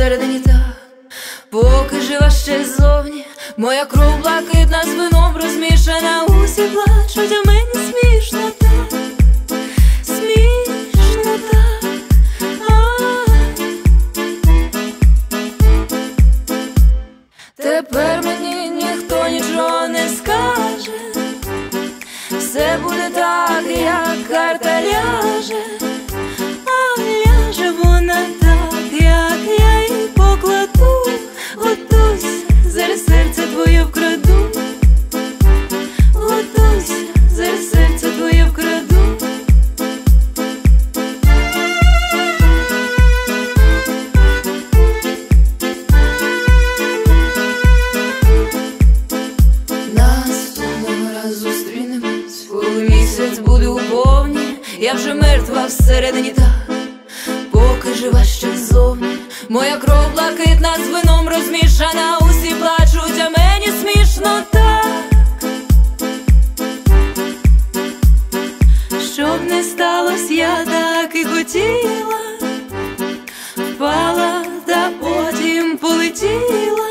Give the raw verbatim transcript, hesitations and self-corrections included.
всередині так, поки жива ще ззовні. Моя кров блакитна з вином розмішана, усі плачуть, а мені смішно так, смішно так. Ай. Тепер мені ніхто нічого не скаже, все буде так, як карта ляже. А ляже вона так, як я її покладу. Готуйся, зараз серце твоє вкраду. Готуйся, зараз серце твоє вкраду. Наступного разу зустрінемось, коли місяць буде у повні. Я вже мертва всередині так, поки жива ще ззовні. Моя кров блакитна з вином розмішана, усі плачуть, а мені смішно так. Щоб не сталося, я так і хотіла, впала та потім полетіла.